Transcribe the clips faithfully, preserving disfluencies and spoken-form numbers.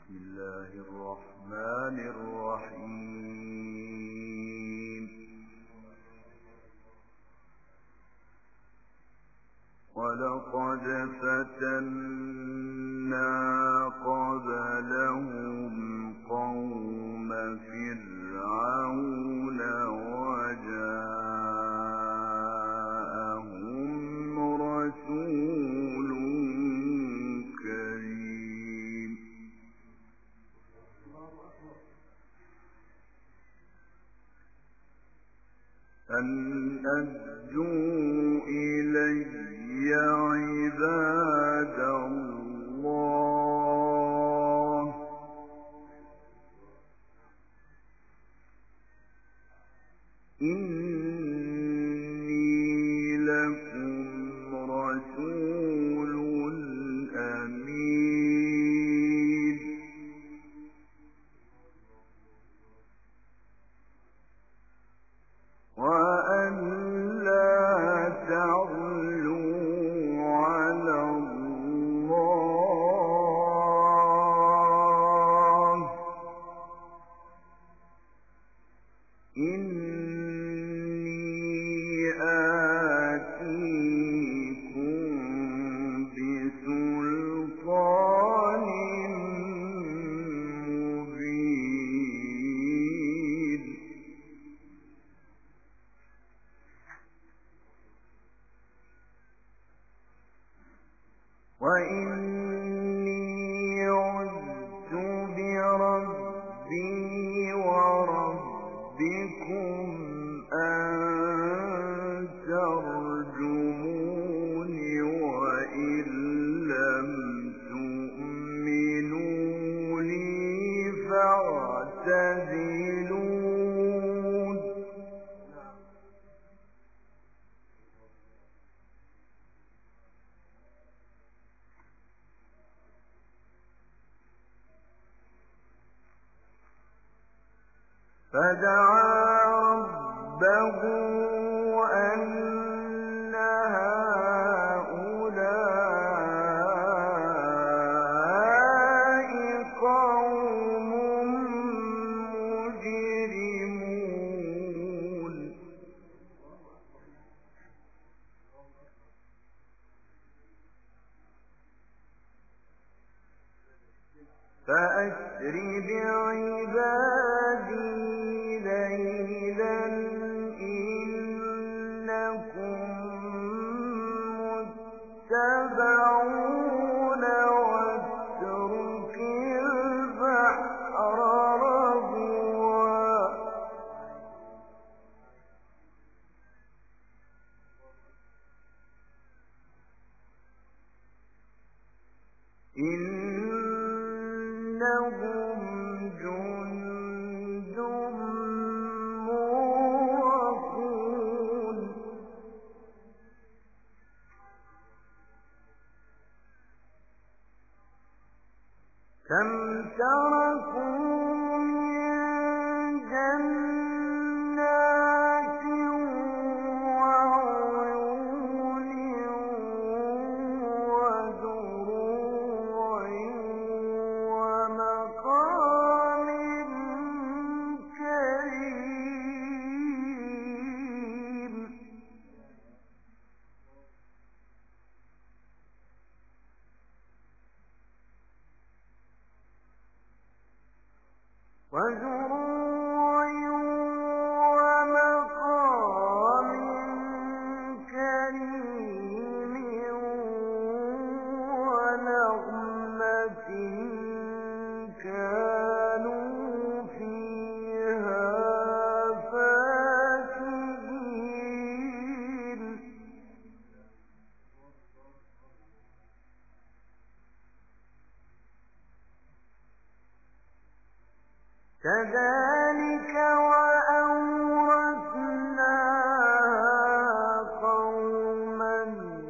بسم الله الرحمن الرحيم ولقد فتنا قبلهم قوم فرعون وجاءهم رسول كريم أن أدوا إلي عباد الله إني لكم رسول أمين وأن لا تعلوا على الله إني آتيكم بسلطان مبين وإني عذت بربي وربكم أن ترجمون وإن لم تؤمنوا لي فاعتزلون فدعا ربه أن هؤلاء قوم مجرمون فأسر بعبادي ليلا إنكم متبعون واترك البحر رهوا إنهم جند مغرقون كم تركوا من جنات وعيون وزروع ومقام كريم وزروع ومقام كريم ونغمة كانوا فيها فاكهين كذلك وأورثناها قوما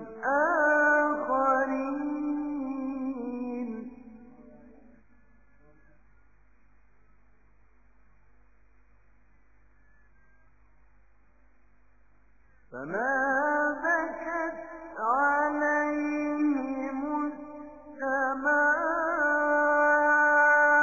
آخرين فما بكت عليهم السماء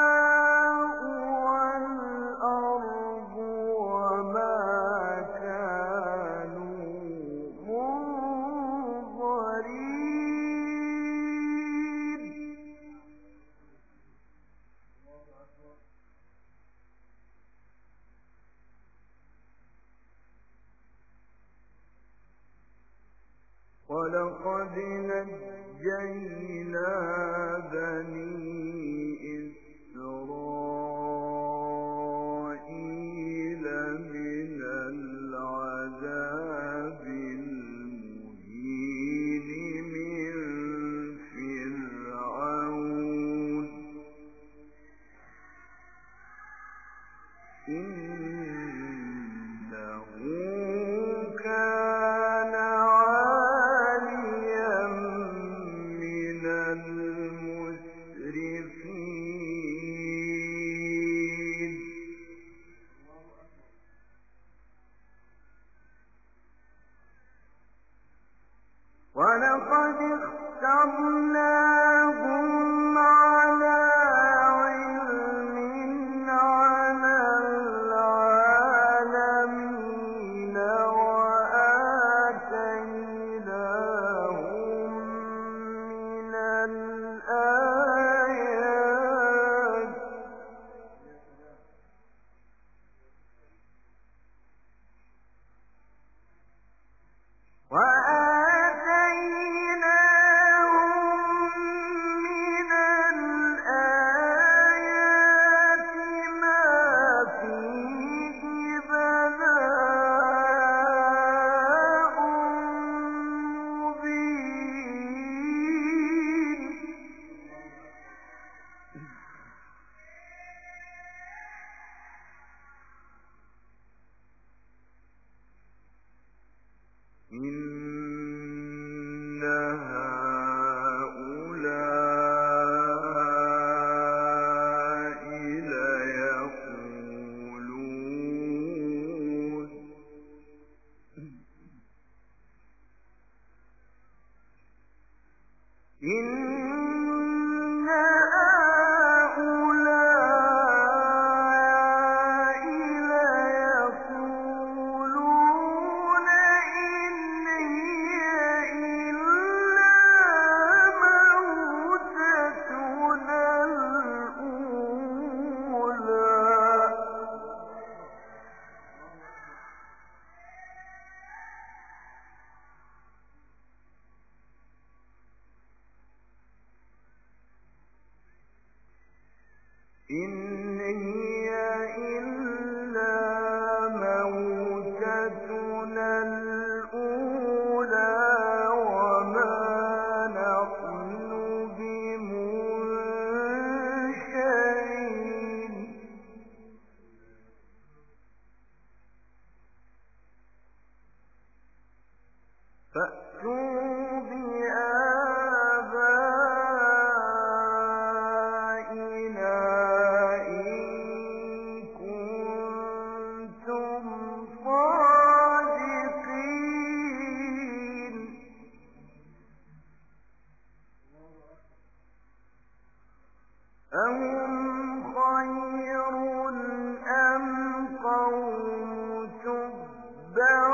أَهُمْ خَيْرٌ أَمْ قَوْمُ تُبَّعٍ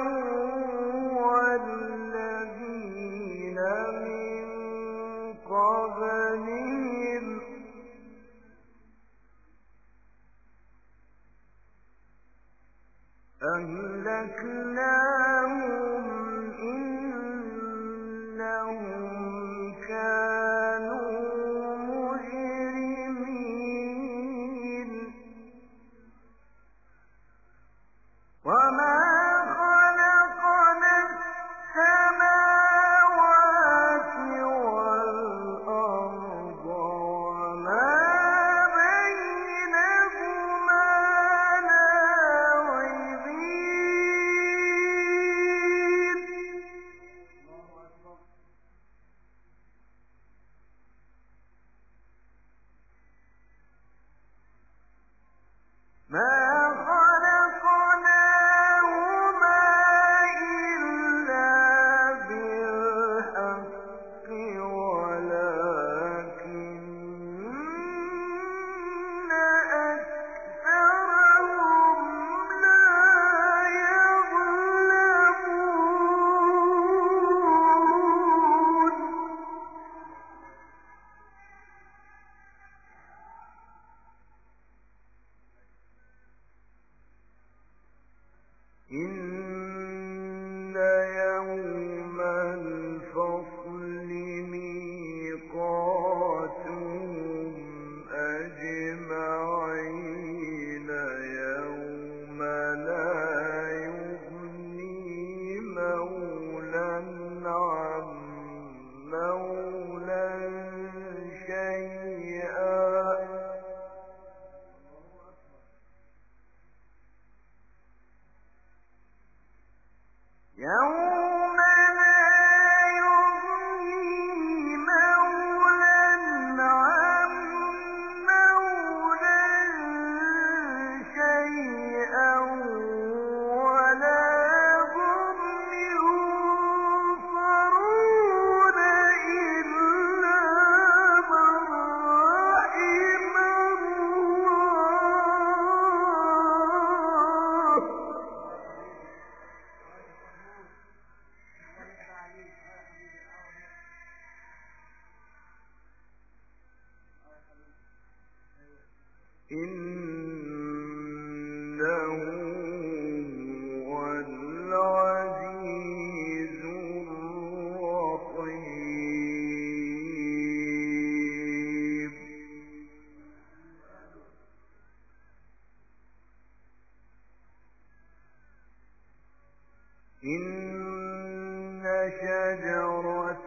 وَالَّذِينَ مِن قَبْلِهِمْ ۚ أَهْلَكْنَاهُمْ إِنَّهُمْ كَانُوا مُجْرِمِينَ وَمَا خَلَقْنَا السَّمَاوَاتِ وَالْأَرْضَ وَمَا بَيْنَهُمَا لَاعِبِينَ مَا خَلَقْنَاهُمَا إِلَّا بِالْحَقِّ وَلَٰكِنَّ أَكْثَرَهُمْ لَا يَعْلَمُونَ إِنَّ يَوْمَ الْفَصْلِ مِيقَاتُهُمْ أَجْمَعِينَ يَوْمَ لَا يُغْنِي مَوْلًى عَن مَّوْلًى شَيْئًا يَوْمَ لَا يُغْنِي مَوْلًى عَن مَّوْلًى شَيْئًا وَلَا هُمْ يُنصَرُونَ إِلَّا مَن رَّحِمَ اللَّهُ إِنَّهُ هُوَ الْعَزِيزُ الرَّحِيمُ إِنَّ شَجَرَتَ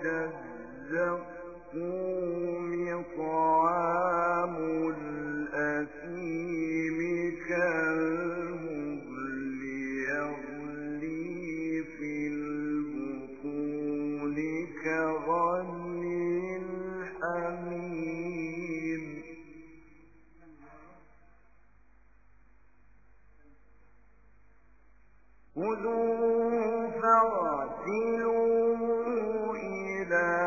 الزَّقُّومِ طَعَامُ الْأَثِيمِ كَالْمُهْلِ يَغْلِي فِي الْبُطُونِ كَغَلْيِ الْحَمِيمِ خُذُوهُ فَاعْتِلُوهُ إِلَىٰ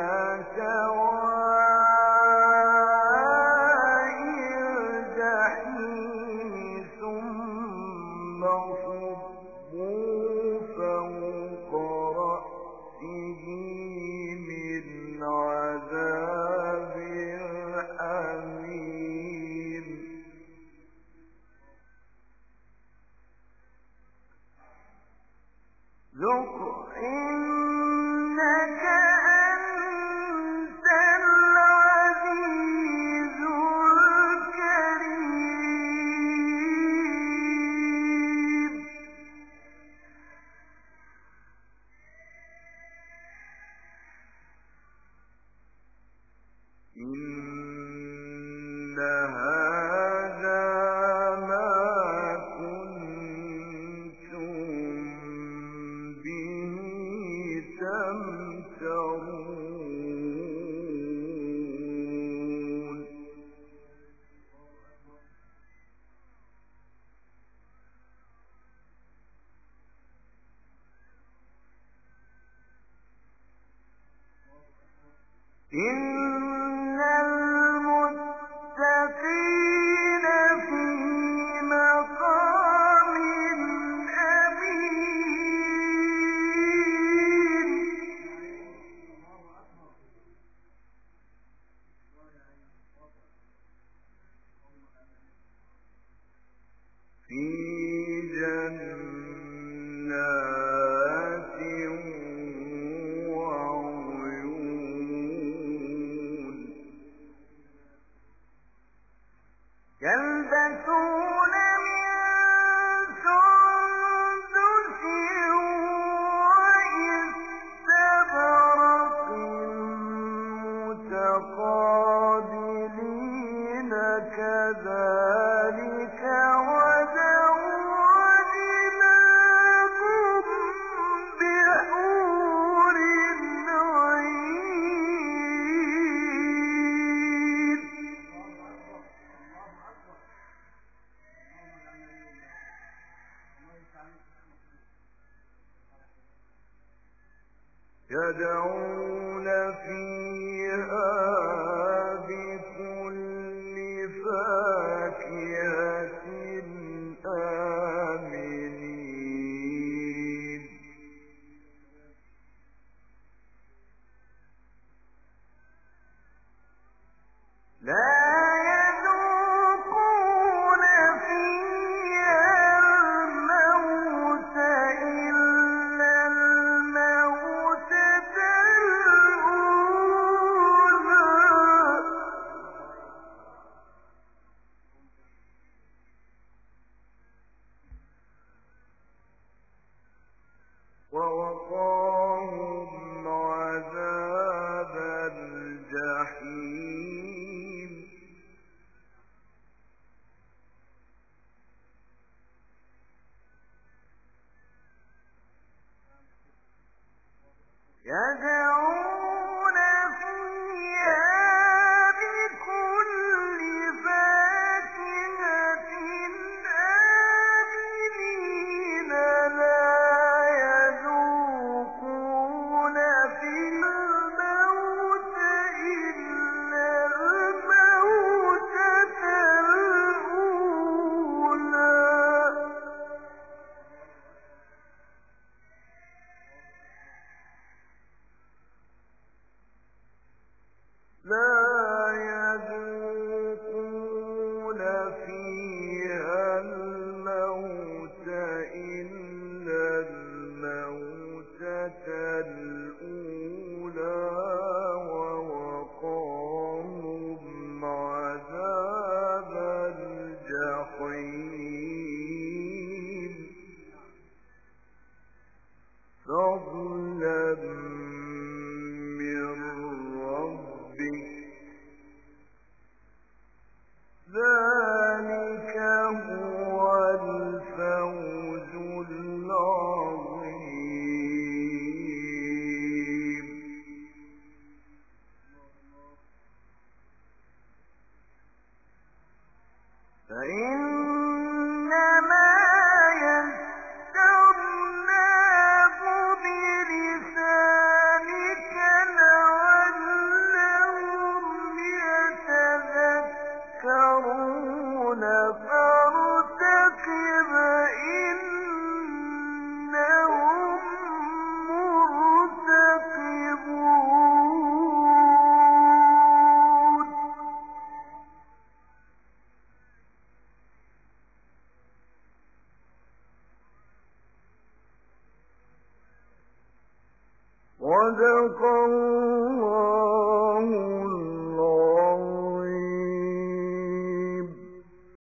سَوَاءِ الْجَحِيمِ ثُمَّ صُبُّوا فَوْقَ رَأْسِهِ مِنْ عَذَابِ الْحَمِيمِ ذُقْ إِنَّكَ أَنتَ الْعَزِيزُ الْكَرِيمُ إِنَّ هَٰذَا مَا كُنتُم بِهِ تَمْتَرُونَ إِنَّ في جنات وعيون يلبسون من سندس وإستبرق متقابلين كذلك وزوجناهم بحور عين يدعون فيها بكل فاكهة آمنين لا يذوقون فيها الموت إلا الموتة الأولى ووقاهم عذاب الجحيم يدعون فيها بكل فاكهة آمنين لا يذوقون فيها الموت إلا الموتة الأولى لا يذوقون فيها الموت إلا الموتة الأولى ووقاهم عذاب الجحيم فضلا من ربك ذلك هو الفوز العظيم فإن